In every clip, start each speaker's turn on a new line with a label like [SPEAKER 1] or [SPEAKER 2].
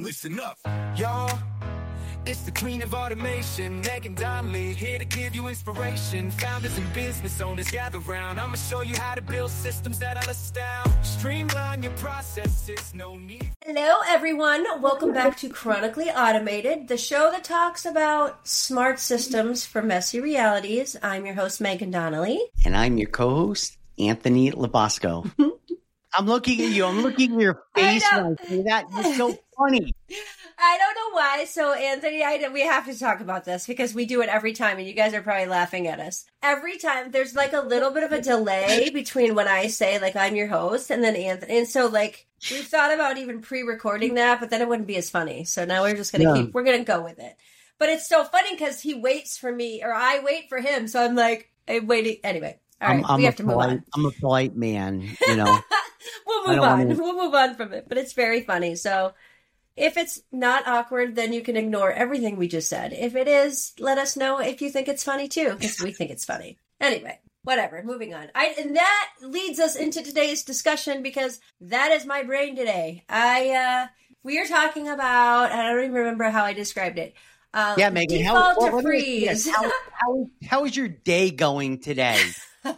[SPEAKER 1] listen up. Y'all, it's the queen of automation, Megan Donnelly, here to give you inspiration. Founders and business owners gather round. I'ma show you how to build systems that'll astound. Streamline your processes, no need.
[SPEAKER 2] Hello, everyone. Welcome back to Chronically Automated, the show that talks about smart systems for messy realities. I'm your host, Megan Donnelly.
[SPEAKER 3] And I'm your co-host, Anthony Labosco. I'm looking at you. I'm looking at your face when I say that. You're so funny.
[SPEAKER 2] I don't know why. So, Anthony, we have to talk about this because we do it every time, and you guys are probably laughing at us. Every time, there's like a little bit of a delay between when I say, like, I'm your host, and then Anthony. And so, like, we've thought about even pre-recording that, but then it wouldn't be as funny. So now we're just going to we're going to go with it. But it's so funny because he waits for me, or I wait for him. So I'm like, I'm waiting. Anyway, all right, we have to move on.
[SPEAKER 3] I'm a polite man, you know.
[SPEAKER 2] We'll move on. We'll move on from it. But it's very funny. So if it's not awkward, then you can ignore everything we just said. If it is, let us know if you think it's funny too, because we think it's funny. Anyway, whatever. Moving on. And that leads us into today's discussion because that is my brain today. We are talking about, I don't even remember how I described it.
[SPEAKER 3] Megan,
[SPEAKER 2] default to freeze.
[SPEAKER 3] How is your day going today?
[SPEAKER 2] We're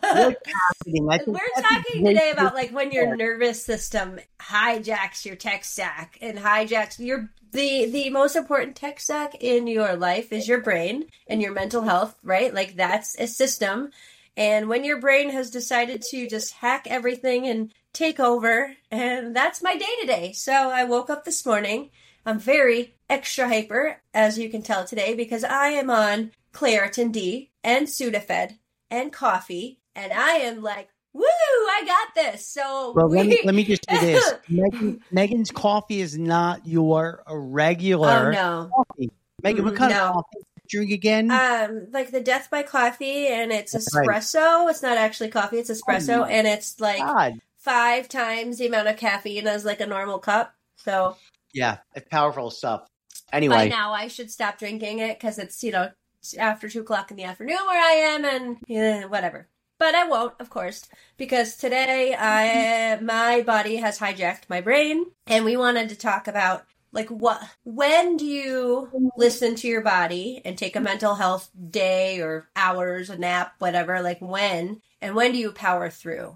[SPEAKER 2] talking today about like when your nervous system hijacks your tech stack and hijacks the most important tech stack in your life is your brain and your mental health, right? Like that's a system. And when your brain has decided to just hack everything and take over, and that's my day today. So I woke up this morning. I'm very extra hyper, as you can tell today, because I am on Claritin D and Sudafed and coffee, and I am like, woo, I got this. So
[SPEAKER 3] let me just do this. Megan's coffee is not your regular coffee. Megan, what kind of coffee do you drink again?
[SPEAKER 2] Like the Death by Coffee, and it's espresso. Right. It's not actually coffee, it's espresso, and it's like 5 times the amount of caffeine as like a normal cup. So
[SPEAKER 3] yeah, it's powerful stuff. Anyway.
[SPEAKER 2] By now I should stop drinking it because it's, after 2:00 in the afternoon where I am and whatever. But I won't, of course, because today my body has hijacked my brain, and we wanted to talk about like when do you listen to your body and take a mental health day or hours, a nap, whatever, like when do you power through?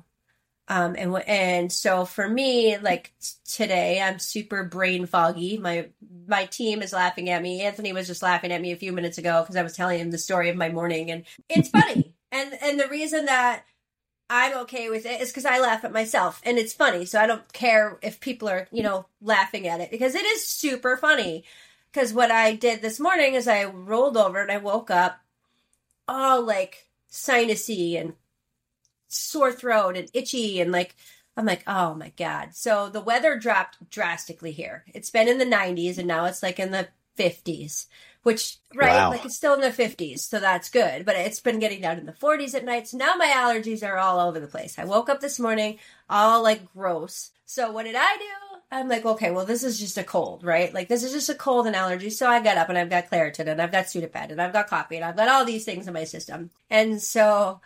[SPEAKER 2] And so for me, like today, I'm super brain foggy. My team is laughing at me. Anthony was just laughing at me a few minutes ago because I was telling him the story of my morning, and it's funny. And the reason that I'm okay with it is because I laugh at myself, and it's funny. So I don't care if people are, laughing at it because it is super funny. Because what I did this morning is I rolled over and I woke up all like sinusy and sore throat and itchy, and like I'm like, oh my God. So the weather dropped drastically here. It's been in the 90s and now it's like in the 50s, which like it's still in the 50s, so that's good, but it's been getting down in the 40s at night. So now my allergies are all over the place. I woke up this morning all like gross. So what did I do? I'm like, okay, well, this is just a cold, right? Like this is just a cold and allergy. So I got up and I've got Claritin and I've got Sudafed and I've got coffee and I've got all these things in my system. And so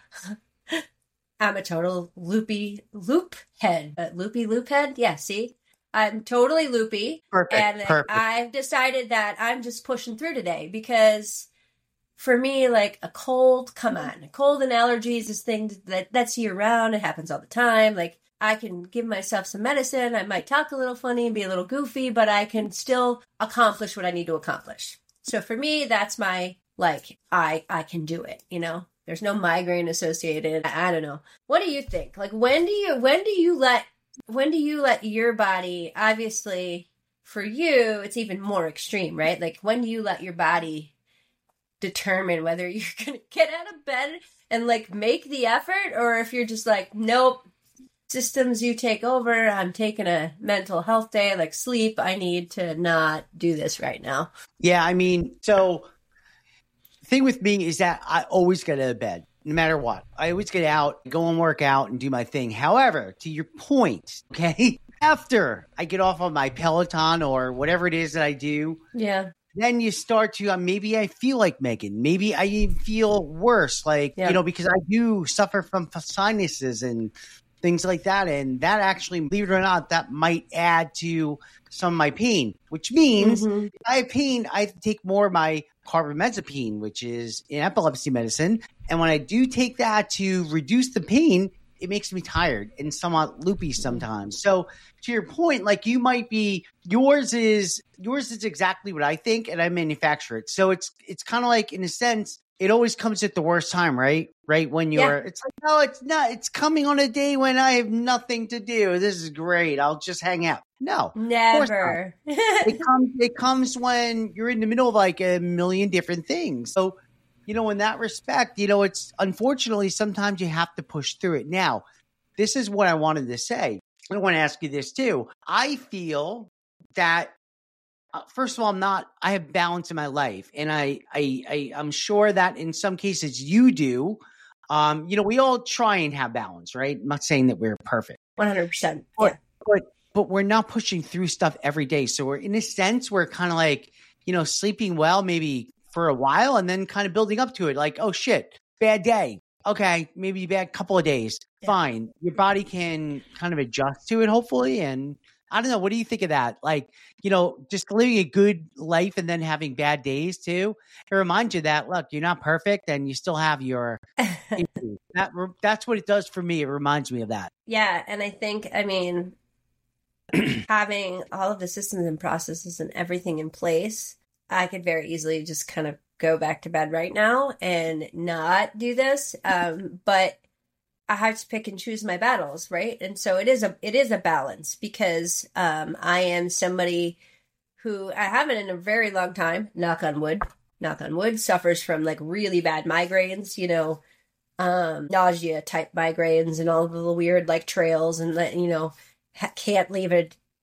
[SPEAKER 2] I'm a total loopy loop head. Yeah, see? I'm totally loopy. Perfect. I've decided that I'm just pushing through today because for me, like a cold, come on. A cold and allergies is thing that's year round. It happens all the time. Like I can give myself some medicine. I might talk a little funny and be a little goofy, but I can still accomplish what I need to accomplish. So for me, that's my, like, I can do it, There's no migraine associated. I don't know. What do you think? Like, when do you let your body, obviously for you, it's even more extreme, right? Like, when do you let your body determine whether you're going to get out of bed and like make the effort, or if you're just like, nope, systems you take over. I'm taking a mental health day, like sleep. I need to not do this right now.
[SPEAKER 3] Yeah. I mean, so the thing with me is that I always get out of bed. No matter what, I always get out, go and work out and do my thing. However, to your point, okay, after I get off on my Peloton or whatever it is that I do, then you start to, maybe I feel like Megan, maybe I even feel worse, like, because I do suffer from sinuses and things like that. And that actually, believe it or not, that might add to some of my pain, which means if I have pain, I have to take more of my carbamazepine, which is an epilepsy medicine. And when I do take that to reduce the pain, it makes me tired and somewhat loopy sometimes. So to your point, like you might be, yours is exactly what I think, and I manufacture it. So it's kind of like, in a sense, it always comes at the worst time, right? Right when it's like, no, it's not. It's coming on a day when I have nothing to do. This is great. I'll just hang out. No,
[SPEAKER 2] never.
[SPEAKER 3] It comes when you're in the middle of like a million different things. So, in that respect, it's unfortunately sometimes you have to push through it. Now, this is what I wanted to say. I want to ask you this too. I feel that first of all, I have balance in my life, and I'm sure that in some cases you do. We all try and have balance, right? I'm not saying that we're perfect.
[SPEAKER 2] 100%.
[SPEAKER 3] But we're not pushing through stuff every day. So we're, in a sense, we're kind of like, sleeping well, maybe for a while, and then kind of building up to it. Like, oh shit, bad day. Okay, maybe bad couple of days. Yeah. Fine. Your body can kind of adjust to it, hopefully. And I don't know. What do you think of that? Like, just living a good life and then having bad days too. It reminds you that, look, you're not perfect and you still have your, that's what it does for me. It reminds me of that.
[SPEAKER 2] Yeah. And I think, having all of the systems and processes and everything in place, I could very easily just kind of go back to bed right now and not do this. But I have to pick and choose my battles, right? And so it is a balance, because I am somebody who, I haven't in a very long time, knock on wood, suffers from like really bad migraines, nausea type migraines and all of the weird like trails and can't leave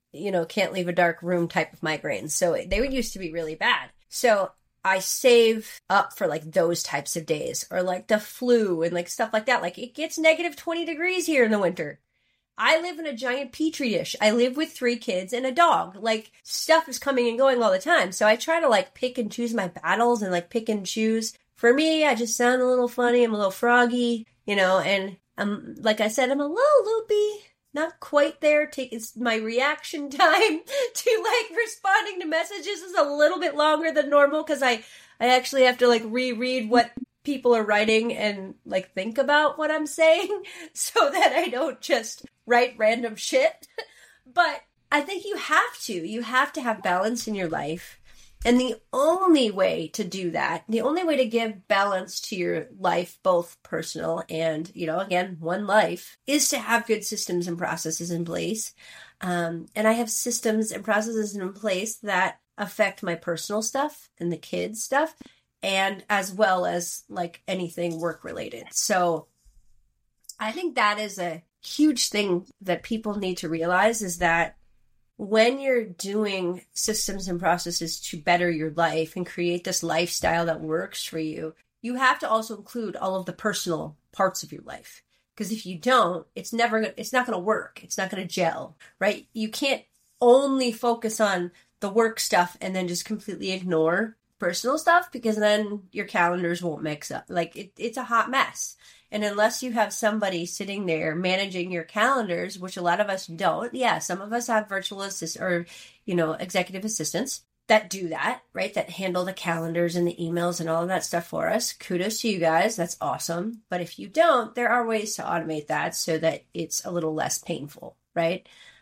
[SPEAKER 2] a dark room type of migraines. So they used to be really bad. So I save up for like those types of days, or like the flu and like stuff like that. Like it gets negative 20 degrees here in the winter. I live in a giant petri dish. I live with 3 kids and a dog. Like stuff is coming and going all the time. So I try to like pick and choose my battles and like pick and choose. For me, I just sound a little funny. I'm a little froggy, and like I said, I'm a little loopy. Not quite there. My reaction time to like responding to messages is a little bit longer than normal, because I actually have to like reread what people are writing and like think about what I'm saying so that I don't just write random shit. But I think you have to have balance in your life. And the only way to do that, the only way to give balance to your life, both personal and, again, one life, is to have good systems and processes in place. And I have systems and processes in place that affect my personal stuff and the kids' stuff, and as well as like anything work related. So I think that is a huge thing that people need to realize, is that when you're doing systems and processes to better your life and create this lifestyle that works for you, you have to also include all of the personal parts of your life. Because if you don't, it's not going to work. It's not going to gel, right? You can't only focus on the work stuff and then just completely ignore personal stuff, because then your calendars won't mix up. Like it's a hot mess. And unless you have somebody sitting there managing your calendars, which a lot of us don't. Yeah, some of us have virtual assistants or, executive assistants that do that, right? That handle the calendars and the emails and all of that stuff for us. Kudos to you guys. That's awesome. But if you don't, there are ways to automate that so that it's a little less painful, right?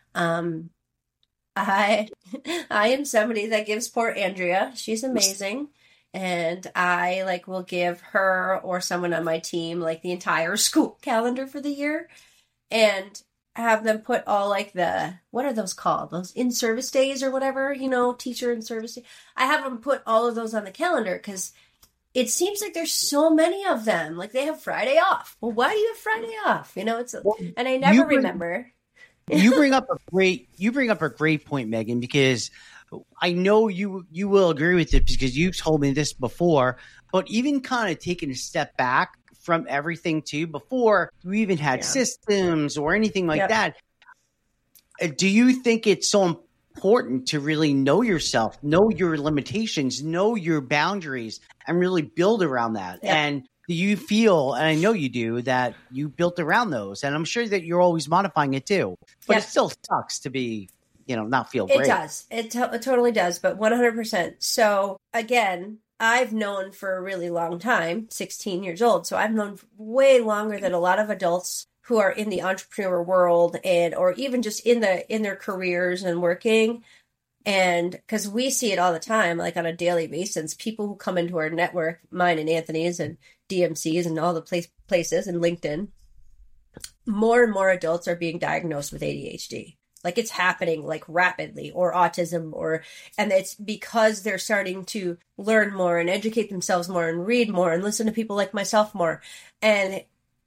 [SPEAKER 2] I am somebody that gives poor Andrea. She's amazing. And I will give her or someone on my team the entire school calendar for the year, and have them put all what are those called? Those in-service days or whatever, teacher in-service day. I have them put all of those on the calendar, because it seems like there's so many of them. Like they have Friday off. Well, why do you have Friday off? And I never remember.
[SPEAKER 3] You bring up a great point, Megan, because I know you will agree with it, because you've told me this before, but even kind of taking a step back from everything too, before we even had systems or anything like that, do you think it's so important to really know yourself, know your limitations, know your boundaries, and really build around that? And do you feel, and I know you do, that you built around those? And I'm sure that you're always modifying it too. But it still sucks to be, not feel great.
[SPEAKER 2] It does. It totally does, but 100%. So again, I've known for a really long time, 16 years old. So I've known way longer than a lot of adults who are in the entrepreneur world or even just in their careers and working. And because we see it all the time, like on a daily basis, people who come into our network, mine and Anthony's and DMC's and all the places and LinkedIn, more and more adults are being diagnosed with ADHD. Like it's happening like rapidly, or autism, and it's because they're starting to learn more and educate themselves more and read more and listen to people like myself more. And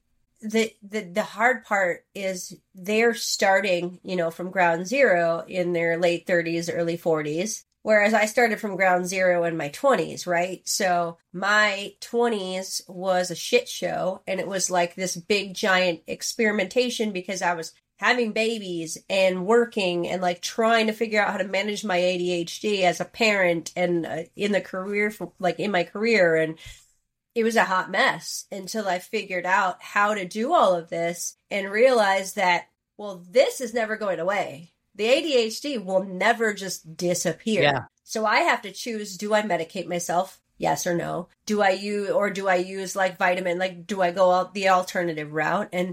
[SPEAKER 2] the hard part is they're starting, from ground zero in their late 30s, early 40s. Whereas I started from ground zero in my 20s, right? So my 20s was a shit show, and it was like this big giant experimentation because I was having babies and working and like trying to figure out how to manage my ADHD as a parent and in the career, in my career. And it was a hot mess until I figured out how to do all of this and realized that, well, this is never going away. The ADHD will never just disappear. Yeah. So I have to choose, do I medicate myself? Yes or no? Do I use like vitamin? Like, do I go out the alternative route? And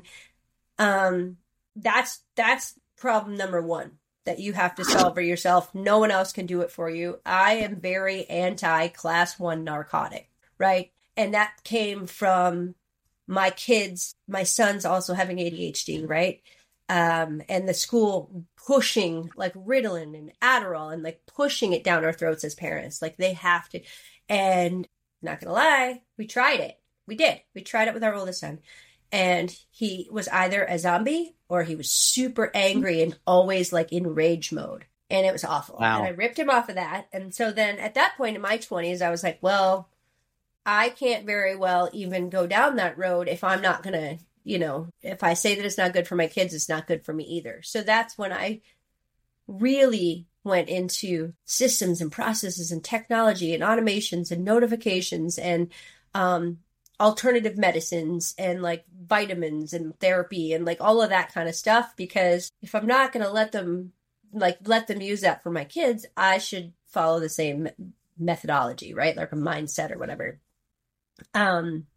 [SPEAKER 2] that's problem number one that you have to solve for yourself. No one else can do it for you. I am very anti class 1 narcotic, right? And that came from my sons also having ADHD, right? And the school pushing like Ritalin and Adderall and like pushing it down our throats as parents. Like they have to. And not gonna lie, we tried it. We did. We tried it with our oldest son. And he was either a zombie or he was super angry and always like in rage mode. And it was awful. Wow. And I ripped him off of that. And so then at that point in my 20s, I was like, well, I can't very well even go down that road if I'm not going to, if I say that it's not good for my kids, it's not good for me either. So that's when I really went into systems and processes and technology and automations and notifications and alternative medicines and like vitamins and therapy and like all of that kind of stuff. Because if I'm not going to let them use that for my kids, I should follow the same methodology, right? Like a mindset or whatever. And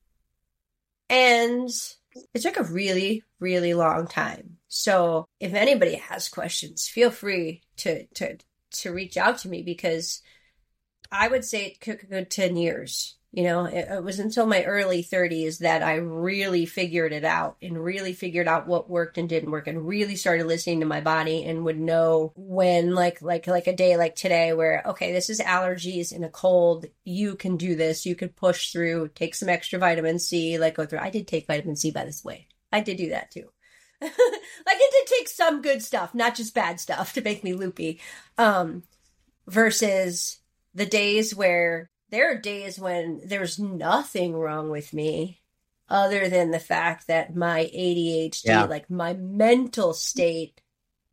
[SPEAKER 2] it took a really, really long time. So if anybody has questions, feel free to reach out to me, because I would say it took a good 10 years. It was until my early 30s that I really figured it out and really figured out what worked and didn't work and really started listening to my body and would know when, like a day like today where, okay, this is allergies and a cold. You can do this. You could push through, take some extra vitamin C, go through. I did take vitamin C, by this way. I did do that too. It did take some good stuff, not just bad stuff to make me loopy. Versus the days where there are days when there's nothing wrong with me other than the fact that my ADHD, my mental state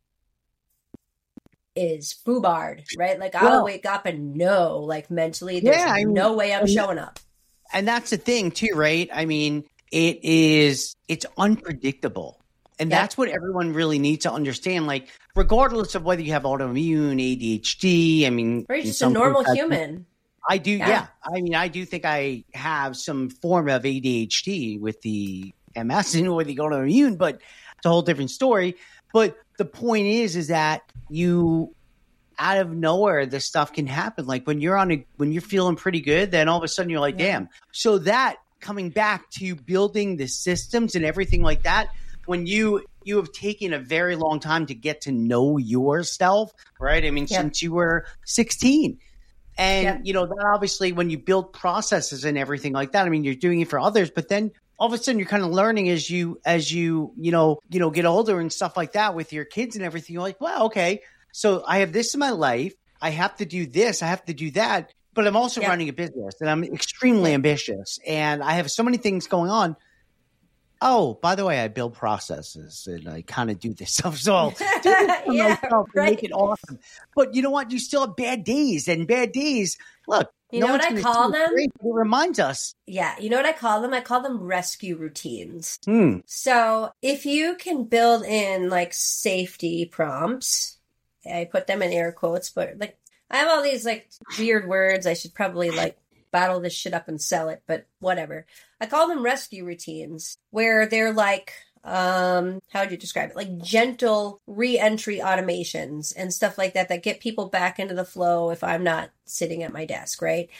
[SPEAKER 2] is foobarred, right? I'll wake up and know, mentally, there's no way I'm showing up.
[SPEAKER 3] And that's the thing too, right? I mean, it's unpredictable. And that's what everyone really needs to understand. Regardless of whether you have autoimmune, ADHD, I mean,
[SPEAKER 2] or you're just a normal human.
[SPEAKER 3] I do, yeah. I mean, I do think I have some form of ADHD with the MS and with the autoimmune, but it's a whole different story. But the point is that you, out of nowhere, this stuff can happen. When you're feeling pretty good, then all of a sudden you're like, damn. So that coming back to building the systems and everything like that, when you have taken a very long time to get to know yourself, right? I mean, since you were 16. And, that obviously when you build processes and everything like that, I mean, you're doing it for others, but then all of a sudden you're kind of learning as you get older and stuff like that with your kids and everything. You're like, well, okay, so I have this in my life. I have to do this. I have to do that. But I'm also running a business and I'm extremely ambitious and I have so many things going on. Oh, by the way, I build processes and I kind of do this stuff. So I'll do this for myself and make it awesome. But you know what? You still have bad days, and bad days. Look,
[SPEAKER 2] You know what I call them?
[SPEAKER 3] It reminds us.
[SPEAKER 2] Yeah, you know what I call them? I call them rescue routines.
[SPEAKER 3] Hmm.
[SPEAKER 2] So if you can build in like safety prompts, I put them in air quotes, but like I have all these like weird words. I should probably like bottle this shit up and sell it, but whatever. I call them rescue routines, where they're like, how would you describe it? Like gentle re-entry automations and stuff like that that get people back into the flow if I'm not sitting at my desk, right?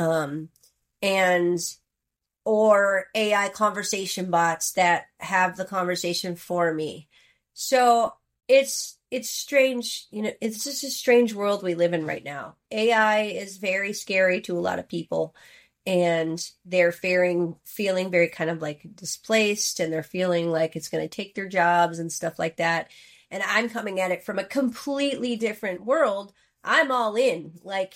[SPEAKER 2] Or AI conversation bots that have the conversation for me. So it's strange, you know, it's just a strange world we live in right now. AI is very scary to a lot of people, and they're feeling very kind of like displaced, and they're feeling like it's going to take their jobs and stuff like that. And I'm coming at it from a completely different world. I'm all in. Like,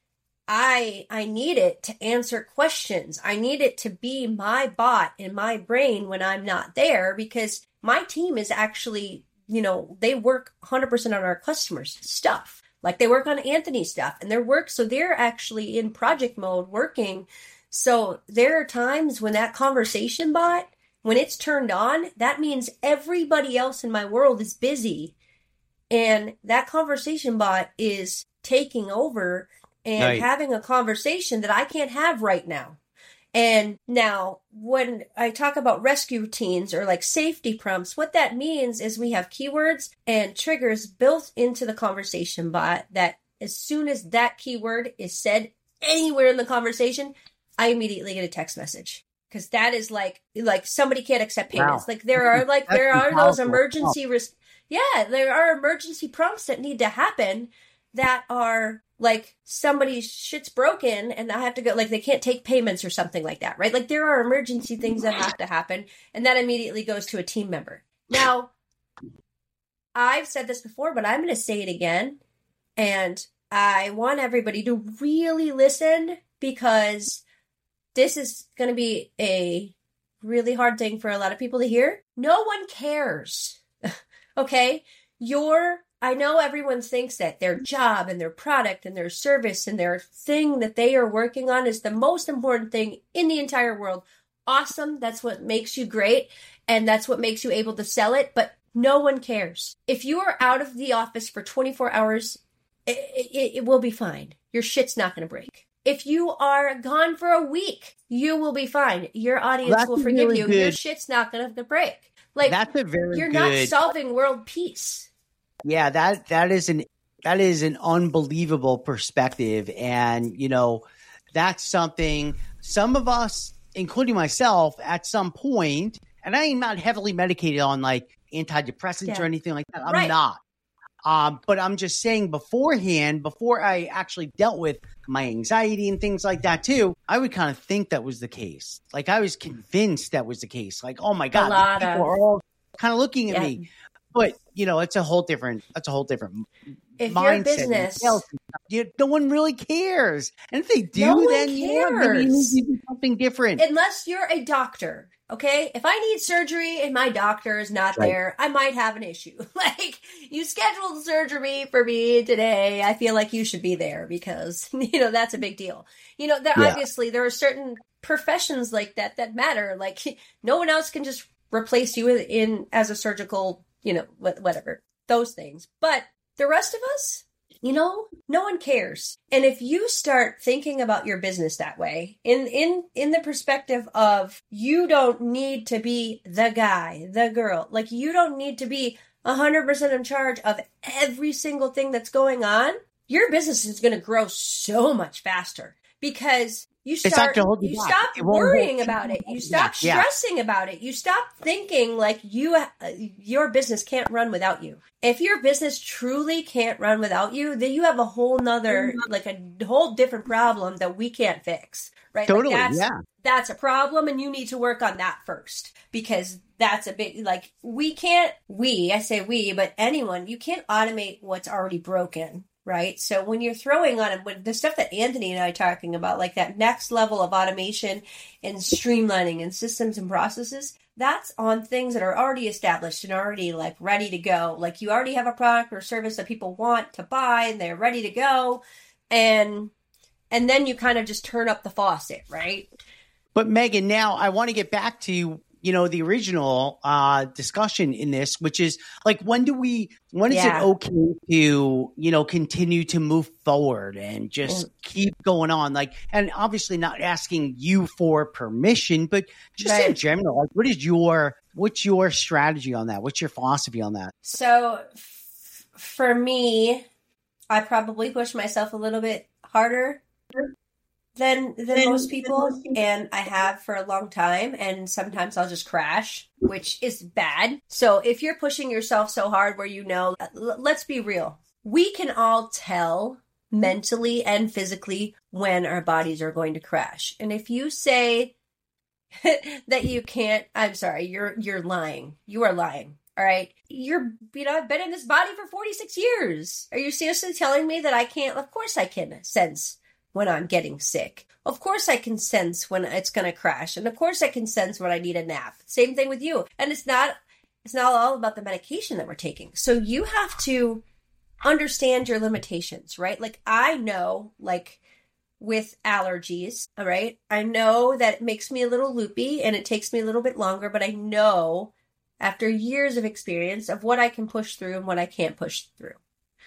[SPEAKER 2] I need it to answer questions. I need it to be my bot in my brain when I'm not there, because my team is actually, you know, they work 100% on our customers' stuff. Like they work on Anthony's stuff and so they're actually in project mode working. So there are times when that conversation bot, when it's turned on, that means everybody else in my world is busy. And that conversation bot is taking over and having a conversation that I can't have right now. And now, when I talk about rescue routines or like safety prompts, what that means is we have keywords and triggers built into the conversation bot that as soon as that keyword is said anywhere in the conversation, I immediately get a text message. Because that is like somebody can't accept payments. Wow. Like there are those emergency there are emergency prompts that need to happen that are like somebody's shit's broken and I have to go, like they can't take payments or something like that, right? Like there are emergency things that have to happen, and that immediately goes to a team member. Now, I've said this before, but I'm going to say it again, and I want everybody to really listen, because this is going to be a really hard thing for a lot of people to hear. No one cares, okay? I know everyone thinks that their job and their product and their service and their thing that they are working on is the most important thing in the entire world. Awesome. That's what makes you great. And that's what makes you able to sell it. But no one cares. If you are out of the office for 24 hours, it will be fine. Your shit's not going to break. If you are gone for a week, you will be fine. Your audience will forgive you. Your shit's not going to break. Like,
[SPEAKER 3] that's a very
[SPEAKER 2] you're not solving world peace.
[SPEAKER 3] Yeah, that is an unbelievable perspective. And, you know, that's something some of us, including myself, at some point, and I am not heavily medicated on like antidepressants or anything like that. I'm not. But I'm just saying beforehand, before I actually dealt with my anxiety and things like that too, I would kind of think that was the case. Like I was convinced that was the case. Like, oh my God, people are all kind of looking at me. But, you know, it's a whole different
[SPEAKER 2] if
[SPEAKER 3] mindset.
[SPEAKER 2] Your business,
[SPEAKER 3] no one really cares. And if they do, then maybe you need to do something different.
[SPEAKER 2] Unless you're a doctor, okay? If I need surgery and my doctor is not there, I might have an issue. Like, you scheduled surgery for me today. I feel like you should be there because, you know, that's a big deal. You know, obviously there are certain professions like that matter. Like, no one else can just replace you in as a surgical, you know, whatever, those things. But the rest of us, you know, no one cares. And if you start thinking about your business that way, in the perspective of you don't need to be the guy, the girl, like you don't need to be 100% in charge of every single thing that's going on, your business is going to grow so much faster because you stop worrying about it. You stop stressing about it. You stop thinking like your business can't run without you. If your business truly can't run without you, then you have a whole nother, like a whole different problem that we can't fix, right?
[SPEAKER 3] Totally,
[SPEAKER 2] like that's a problem, and you need to work on that first, because that's a big, like, I say we, but anyone, you can't automate what's already broken. Right. So when you're throwing on it, the stuff that Anthony and I are talking about, like that next level of automation and streamlining and systems and processes, that's on things that are already established and already like ready to go. Like you already have a product or service that people want to buy and they're ready to go. And And then you kind of just turn up the faucet, right?
[SPEAKER 3] But Megan, now I want to get back to, the original discussion in this, which is like, when is it okay to, continue to move forward and just keep going on? Like, and obviously not asking you for permission, but just in general, like, what's your strategy on that? What's your philosophy on that?
[SPEAKER 2] So for me, I probably push myself a little bit harder than most people, and I have for a long time, and sometimes I'll just crash, which is bad. So if you're pushing yourself so hard where let's be real, we can all tell mentally and physically when our bodies are going to crash. And if you say that you can't, I'm sorry, you're lying. You are lying. All right. I've been in this body for 46 years. Are you seriously telling me that I can't? Of course I can sense when I'm getting sick. Of course I can sense when it's going to crash. And of course I can sense when I need a nap. Same thing with you. And it's not all about the medication that we're taking. So you have to understand your limitations, right? Like I know, like with allergies, all right, I know that it makes me a little loopy and it takes me a little bit longer, but I know after years of experience of what I can push through and what I can't push through.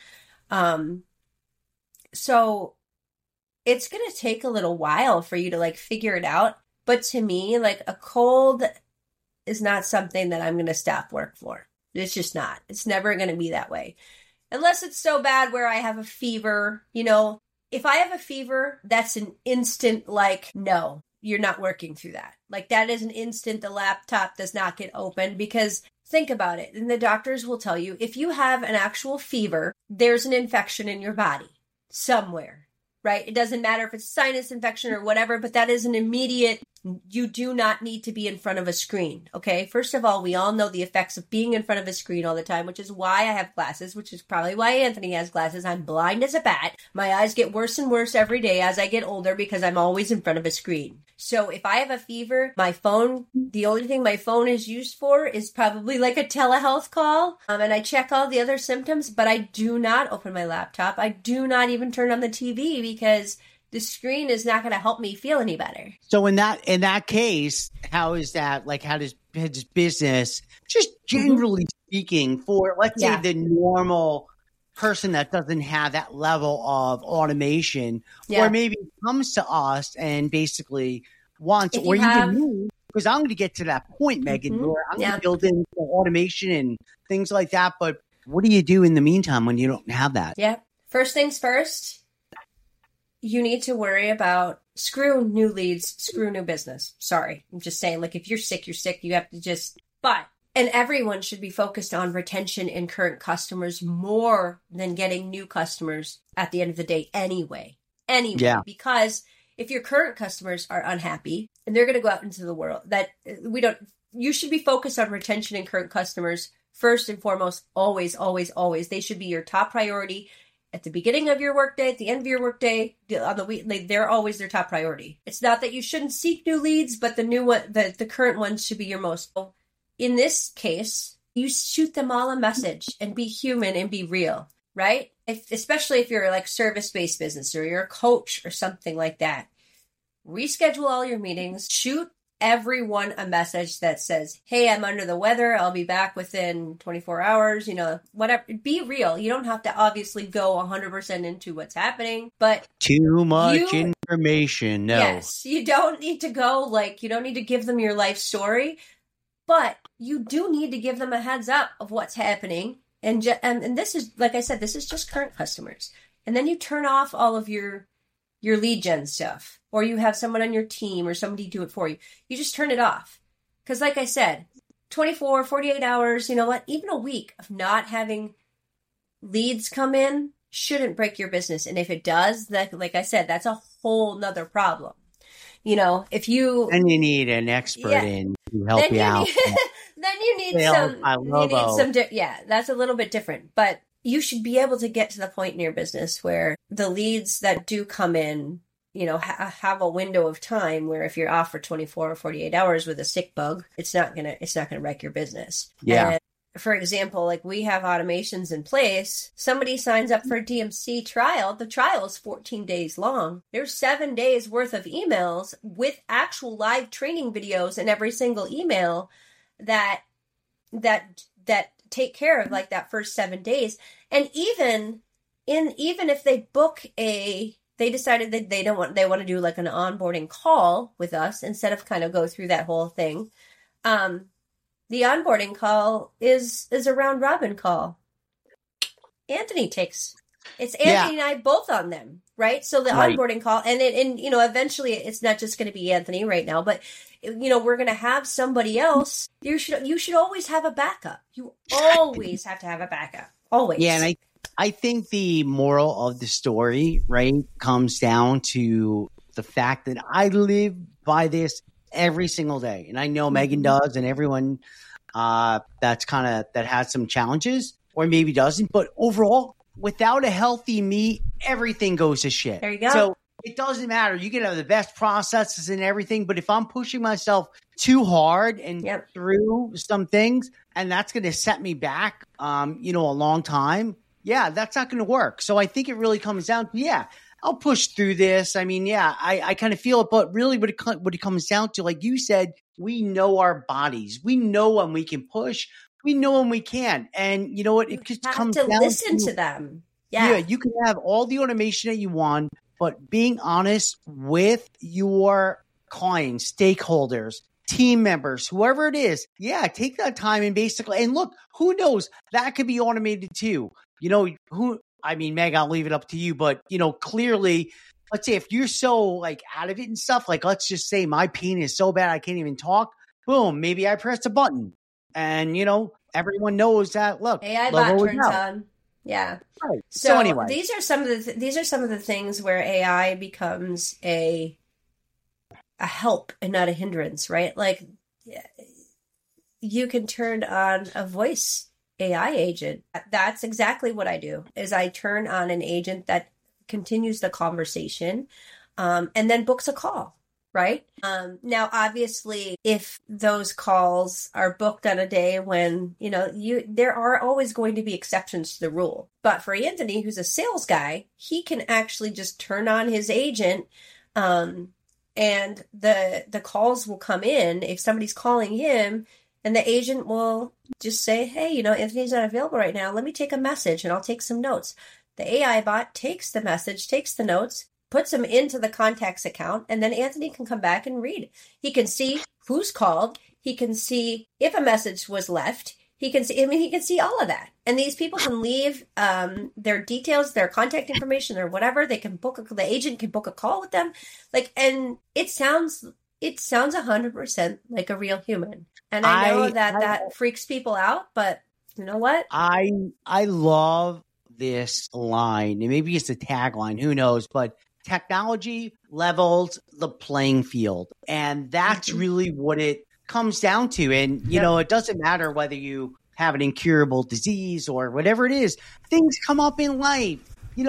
[SPEAKER 2] So it's going to take a little while for you to like figure it out. But to me, like a cold is not something that I'm going to stop work for. It's just not. It's never going to be that way. Unless it's so bad where I have a fever, if I have a fever, that's an instant, like, no, you're not working through that. Like that is an instant, the laptop does not get open, because think about it. And the doctors will tell you, if you have an actual fever, there's an infection in your body somewhere. Right? It doesn't matter if it's sinus infection or whatever, but that is an immediate, you do not need to be in front of a screen. Okay. First of all, we all know the effects of being in front of a screen all the time, which is why I have glasses, which is probably why Anthony has glasses. I'm blind as a bat. My eyes get worse and worse every day as I get older because I'm always in front of a screen. So if I have a fever, my phone, the only thing my phone is used for is probably like a telehealth call. And I check all the other symptoms, but I do not open my laptop. I do not even turn on the TV because the screen is not going to help me feel any better.
[SPEAKER 3] So in that case, how is that, like, how does business, just generally speaking, for, let's say, the normal person that doesn't have that level of automation, or maybe comes to us and basically wants, or even me, because I'm going to get to that point, Megan, where I'm going to build in automation and things like that. But what do you do in the meantime when you don't have that?
[SPEAKER 2] Yeah. First things first, you need to worry about screw new leads, screw new business. Sorry. I'm just saying, like, if you're sick, you're sick. You have to and everyone should be focused on retention in current customers more than getting new customers at the end of the day anyway. Because if your current customers are unhappy and they're going to go out into the world, you should be focused on retention in current customers first and foremost, always, always, always. They should be your top priority. At the beginning of your workday, at the end of your workday, on the week, they're always their top priority. It's not that you shouldn't seek new leads, but the current ones should be your most. In this case, you shoot them all a message and be human and be real, right? Especially if you're like service-based business or you're a coach or something like that. Reschedule all your meetings. Shoot everyone a message that says, hey, I'm under the weather. I'll be back within 24 hours, whatever. Be real. You don't have to obviously go 100% into what's happening, but
[SPEAKER 3] too much information. No.
[SPEAKER 2] Yes. You don't need to go you don't need to give them your life story, but you do need to give them a heads up of what's happening. And this is, like I said, this is just current customers. And then you turn off all of your lead gen stuff, or you have someone on your team or somebody do it for you. You just turn it off. Because like I said, 24, 48 hours, even a week of not having leads come in shouldn't break your business. And if it does, like I said, that's a whole nother problem. If you...
[SPEAKER 3] And you need an expert in to help you out.
[SPEAKER 2] Then you need some... that's a little bit different. But you should be able to get to the point in your business where the leads that do come in, have a window of time where if you're off for 24 or 48 hours with a sick bug, it's not gonna wreck your business.
[SPEAKER 3] Yeah.
[SPEAKER 2] And for example, like we have automations in place. Somebody signs up for a DMC trial. The trial is 14 days long. There's 7 days worth of emails with actual live training videos in every single email that take care of like that first 7 days. And even if they they decided that they want to do like an onboarding call with us instead of kind of go through that whole thing. The onboarding call is a round robin call. Anthony takes. It's Anthony and I both on them, right? So the onboarding call, and eventually it's not just going to be Anthony right now, but we're going to have somebody else. You should always have a backup. You always have to have a backup. Always.
[SPEAKER 3] Yeah, and I think the moral of the story, right, comes down to the fact that I live by this every single day. And I know Megan does, and everyone that has some challenges or maybe doesn't. But overall, without a healthy me, everything goes to shit.
[SPEAKER 2] There you go.
[SPEAKER 3] So it doesn't matter. You can have the best processes and everything, but if I'm pushing myself too hard and through some things, and that's going to set me back, a long time, that's not going to work. So I think it really comes down to, I'll push through this. I mean, I kind of feel it, but really what it comes down to, like you said, we know our bodies. We know when we can push. We know when we can. And you know what? It just comes down to
[SPEAKER 2] listen to them.
[SPEAKER 3] Yeah, you can have all the automation that you want, but being honest with your clients, stakeholders, team members, whoever it is, take that time and and look, who knows? That could be automated too. Meg, I'll leave it up to you, but clearly, let's say if you're so like out of it and stuff, like let's just say my pain is so bad I can't even talk. Boom, maybe I press a button, and everyone knows that. Look,
[SPEAKER 2] AI bot turns on. Yeah.
[SPEAKER 3] Right.
[SPEAKER 2] So
[SPEAKER 3] anyway,
[SPEAKER 2] these are some of the things where AI becomes a help and not a hindrance, right? Like you can turn on a voice AI agent. That's exactly what I do, is I turn on an agent that continues the conversation and then books a call, right? Now, obviously, if those calls are booked on a day when, there are always going to be exceptions to the rule. But for Anthony, who's a sales guy, he can actually just turn on his agent and the calls will come in if somebody's calling him. And the agent will just say, hey, Anthony's not available right now. Let me take a message and I'll take some notes. The AI bot takes the message, takes the notes, puts them into the contacts account, and then Anthony can come back and read. He can see who's called. He can see if a message was left. He can see all of that. And these people can leave their details, their contact information or whatever. They can the agent can book a call with them. And it sounds 100% like a real human. And I know that freaks people out, but you know what?
[SPEAKER 3] I love this line, and maybe it's a tagline, who knows, but technology levels the playing field. And that's really what it comes down to. And, it doesn't matter whether you have an incurable disease or whatever it is. Things come up in life.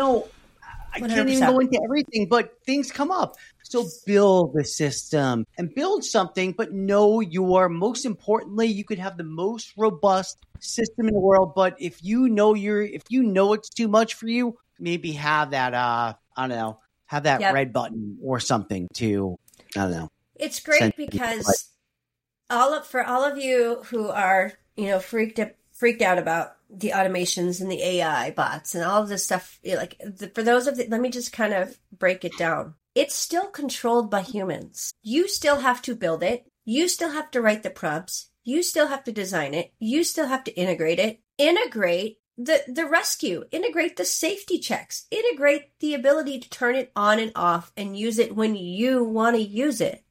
[SPEAKER 3] I can't even go into everything, but things come up. So build the system and build something, but most importantly, you could have the most robust system in the world. But if you know it's too much for you, maybe have that, have that red button or something to,
[SPEAKER 2] It's great because for all of you who are, freaked out about the automations and the AI bots and all of this stuff, for those let me just kind of break it down. It's still controlled by humans. You still have to build it. You still have to write the prompts. You still have to design it. You still have to integrate it. Integrate the rescue. Integrate the safety checks. Integrate the ability to turn it on and off and use it when you want to use it.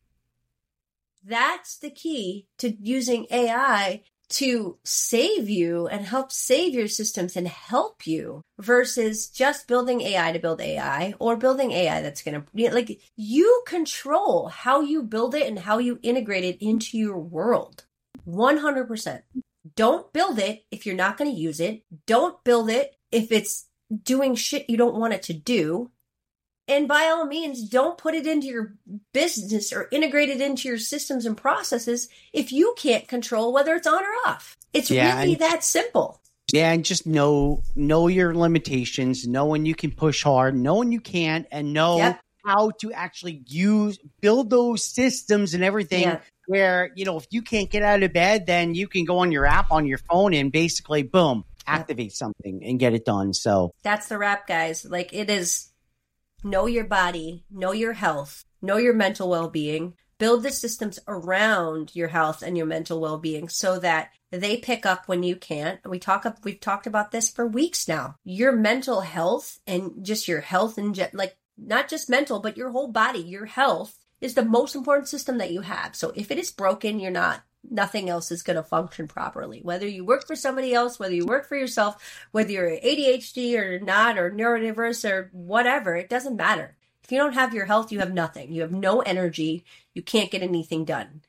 [SPEAKER 2] That's the key to using AI to save you and help save your systems and help you versus just building AI to build AI or building AI that's going to, you control how you build it and how you integrate it into your world. 100%. Don't build it if you're not going to use it. Don't build it if it's doing shit you don't want it to do. And by all means, don't put it into your business or integrate it into your systems and processes if you can't control whether it's on or off. It's really that simple.
[SPEAKER 3] Yeah, and just know your limitations, know when you can push hard, know when you can't, and know how to actually build those systems and everything where, if you can't get out of bed, then you can go on your app on your phone and basically, boom, activate something and get it done. So
[SPEAKER 2] that's the wrap, guys. Like, it is know your body, know your health, know your mental well-being, build the systems around your health and your mental well-being so that they pick up when you can't. We've talked about this for weeks now. Your mental health and just your health and not just mental, but your whole body, your health is the most important system that you have. So if it is broken, nothing else is going to function properly. Whether you work for somebody else, whether you work for yourself, whether you're ADHD or not, or neurodiverse or whatever, it doesn't matter. If you don't have your health, you have nothing. You have no energy. You can't get anything done.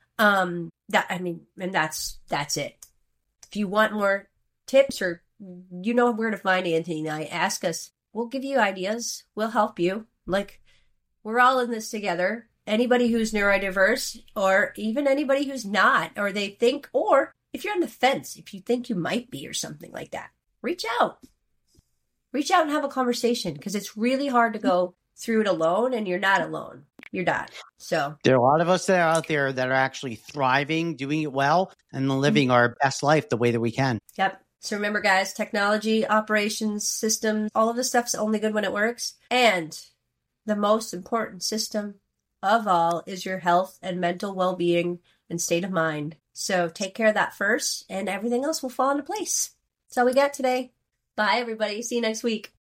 [SPEAKER 2] That's it. If you want more tips or where to find Anthony and I, ask us. We'll give you ideas. We'll help you. Like, we're all in this together. Anybody who's neurodiverse or even anybody who's not, or they think, or if you're on the fence, if you think you might be or something like that, reach out. Reach out and have a conversation, because it's really hard to go through it alone, and you're not alone. You're not. So
[SPEAKER 3] there are a lot of us that are out there that are actually thriving, doing it well, and living our best life the way that we can.
[SPEAKER 2] Yep. So remember, guys, technology, operations, systems, all of this stuff's only good when it works. And the most important system of all is your health and mental well-being and state of mind. So take care of that first, and everything else will fall into place. That's all we got today. Bye, everybody. See you next week.